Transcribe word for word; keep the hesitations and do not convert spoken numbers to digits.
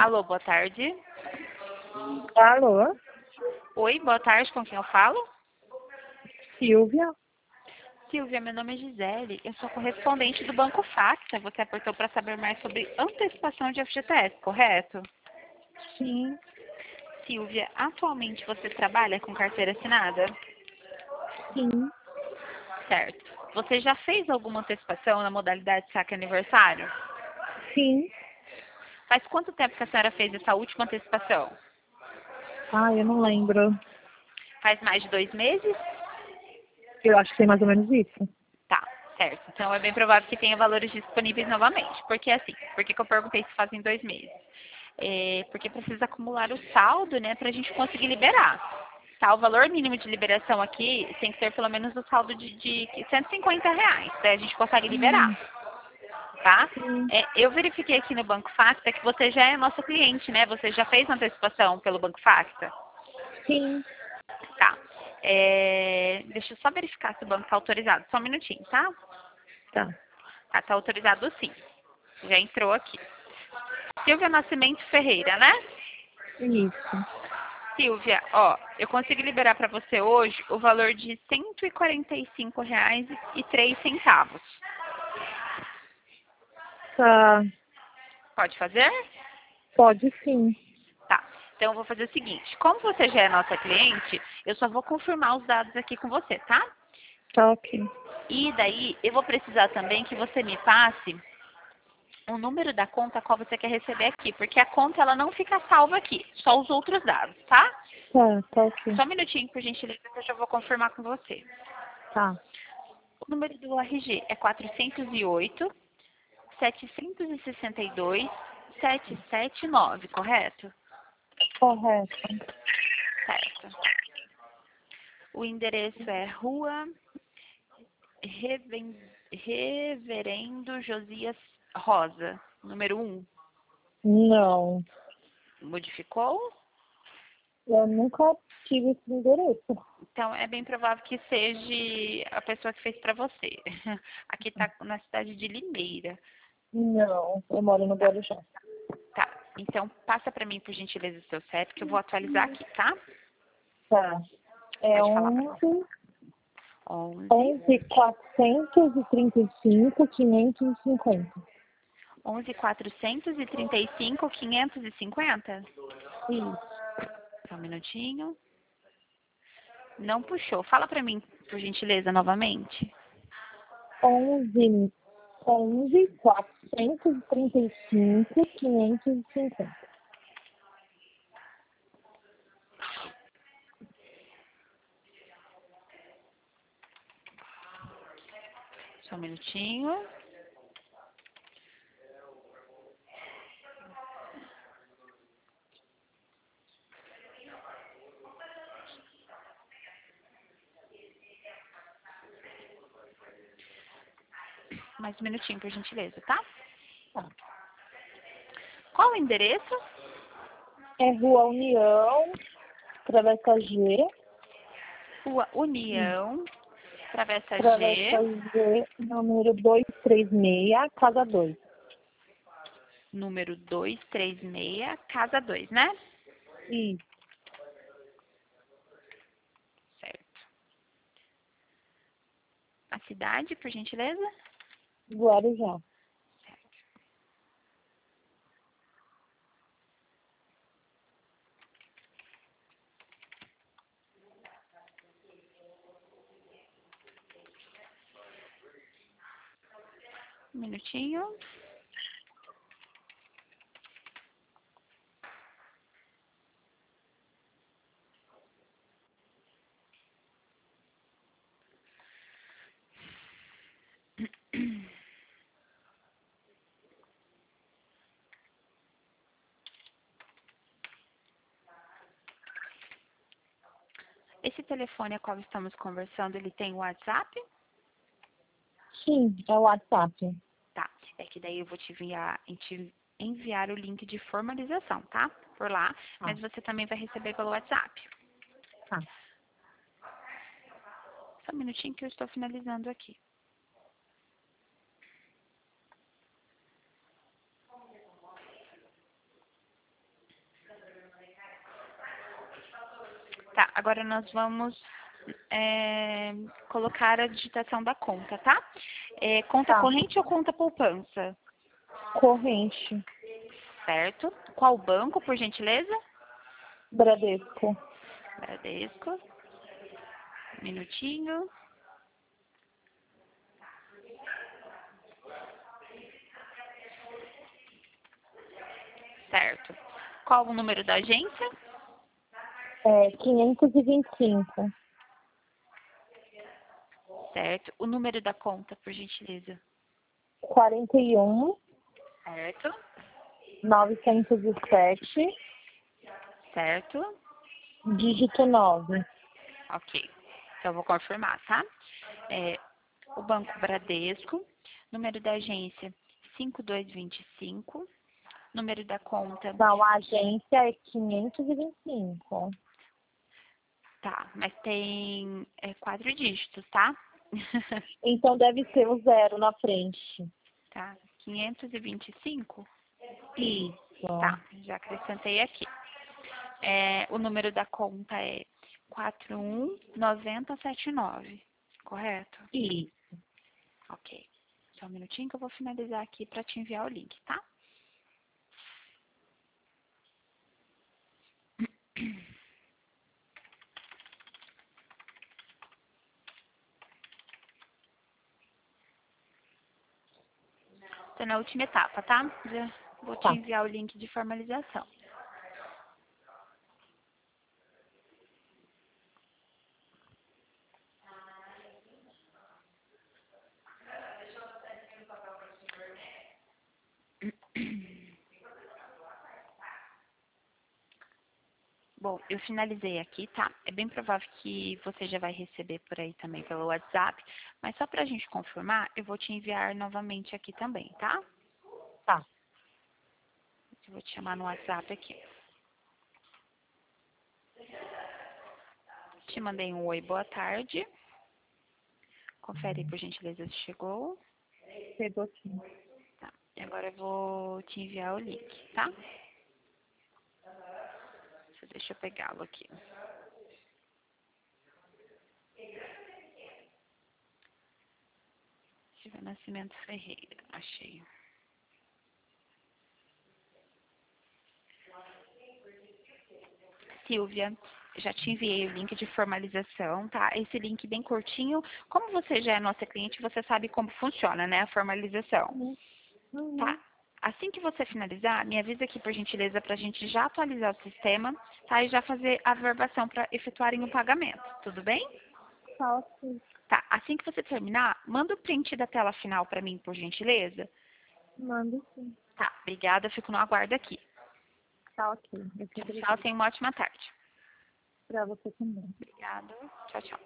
Alô, boa tarde. Alô, Oi, boa tarde, com quem eu falo? Silvia? Silvia, meu nome é Gisele, eu sou correspondente do Banco Facta. Você apertou para saber mais sobre antecipação de F G T S, correto? Sim, Silvia, atualmente você trabalha com carteira assinada? sim, Certo. Você já fez alguma antecipação na modalidade saque aniversário? sim. Faz quanto tempo que a senhora fez essa última antecipação? Ah, eu não lembro. Faz mais de dois meses? Eu acho que tem mais ou menos isso. Tá, certo. Então é bem provável que tenha valores disponíveis novamente. Por que assim? Por que que eu perguntei se fazem dois meses? É, porque precisa acumular o saldo, né, para a gente conseguir liberar. Tá, o valor mínimo de liberação aqui tem que ter pelo menos o saldo de, de cento e cinquenta reais, daí a gente consegue liberar, Hum, tá? sim, É, eu verifiquei aqui no Banco Facta que você já é nosso cliente, né? Você já fez antecipação pelo Banco Facta? sim. Tá. É, deixa eu só verificar se o banco está autorizado. Só um minutinho, tá? Tá. Ah, tá autorizado sim. Já entrou aqui. Silvia Nascimento Ferreira, né? Isso. Silvia, ó, eu consigo liberar para você hoje o valor de cento e quarenta e cinco reais e três centavos. Tá. Pode fazer? Pode sim. Tá. Então eu vou fazer o seguinte, como você já é nossa cliente, eu só vou confirmar os dados aqui com você, tá? Tá ok. E daí eu vou precisar também que você me passe o número da conta a qual você quer receber aqui, porque a conta ela não fica salva aqui, só os outros dados, tá? Tá, tá ok. Só um minutinho, por gentileza, que eu já vou confirmar com você. Tá. O número do R G é quatrocentos e oito, setecentos e sessenta e dois, setecentos e setenta e nove, correto? Correto. Certo. O endereço é Rua Reven- Reverendo Josias Rosa, número um. Não. Modificou? Eu nunca tive esse endereço. Então, é bem provável que seja a pessoa que fez para você. Aqui está na cidade de Limeira. Não. Eu moro no Tá, Guarujá. tá. Então, passa para mim, por gentileza, o seu C E P, que eu vou atualizar aqui, tá? Tá. É Pode falar. onze, onze, onze, quatrocentos e trinta e cinco, quinhentos e cinquenta. onze, quatrocentos e trinta e cinco, quinhentos e cinquenta. Isso. Só um minutinho. Não puxou. Fala para mim, por gentileza, novamente. onze, onze, quatrocentos e trinta e cinco, quinhentos e cinquenta. Só um minutinho. Mais um minutinho, por gentileza, tá? Tá. Qual o endereço? É Rua União, Travessa G, Rua União, Travessa G, Travessa G, número duzentos e trinta e seis, casa dois. número duzentos e trinta e seis, casa dois, né? Isso, Certo. A cidade, por gentileza? Guarujá. Certo. Um minutinho. Esse telefone a qual estamos conversando, ele tem WhatsApp? Sim, é o WhatsApp. Tá. É que daí eu vou te enviar, te enviar o link de formalização, tá? Por lá. Tá, Mas você também vai receber pelo WhatsApp. tá. Só um minutinho que eu estou finalizando aqui. Tá, agora nós vamos é, colocar a digitação da conta, tá? É, conta Tá. corrente ou conta poupança? Corrente. Certo. Qual banco, por gentileza? Bradesco. Bradesco. Minutinho. Certo. Qual o número da agência? É quinhentos e vinte e cinco. Certo. O número da conta, por gentileza? quarenta e um, Certo. novecentos e sete, Certo. dígito nove. Ok. Então, eu vou confirmar, tá? É, o Banco Bradesco, número da agência cinco dois dois cinco, número da conta, Não, a agência é quinhentos e vinte e cinco. tá, mas tem é, quatro dígitos, tá? Então deve ser o zero na frente. Tá, quinhentos e vinte e cinco? Isso. Tá, já acrescentei aqui. É, o número da conta é quatro um nove zero sete nove, correto? Isso. Ok. Só um minutinho que eu vou finalizar aqui para te enviar o link, tá? Tô na última etapa, tá? Já vou te Tá. enviar o link de formalização. Bom, eu finalizei aqui, tá? É bem provável que você já vai receber por aí também pelo WhatsApp, mas só pra gente confirmar, eu vou te enviar novamente aqui também, tá? Tá. Eu vou te chamar no WhatsApp aqui. Te mandei um oi, boa tarde. Confere aí, por gentileza, se chegou. Chegou sim. Tá. E agora eu vou te enviar o link, tá? Deixa eu pegá-lo aqui. Silvia Nascimento Ferreira, achei. Silvia, já te enviei o link de formalização, tá? Esse link bem curtinho. Como você já é nossa cliente, você sabe como funciona, né? A formalização, tá? Uhum. Assim que você finalizar, me avisa aqui, por gentileza, para a gente já atualizar o sistema, tá? E já fazer a verbação para efetuarem o pagamento, tudo bem? Tá ok. Tá, assim que você terminar, manda o print da tela final para mim, por gentileza. Mando sim. Tá, obrigada, fico no aguardo aqui. Tá ok. Eu te Tchau, tchau, obrigado. tenha uma ótima tarde. Pra você também. Obrigada, tchau, tchau.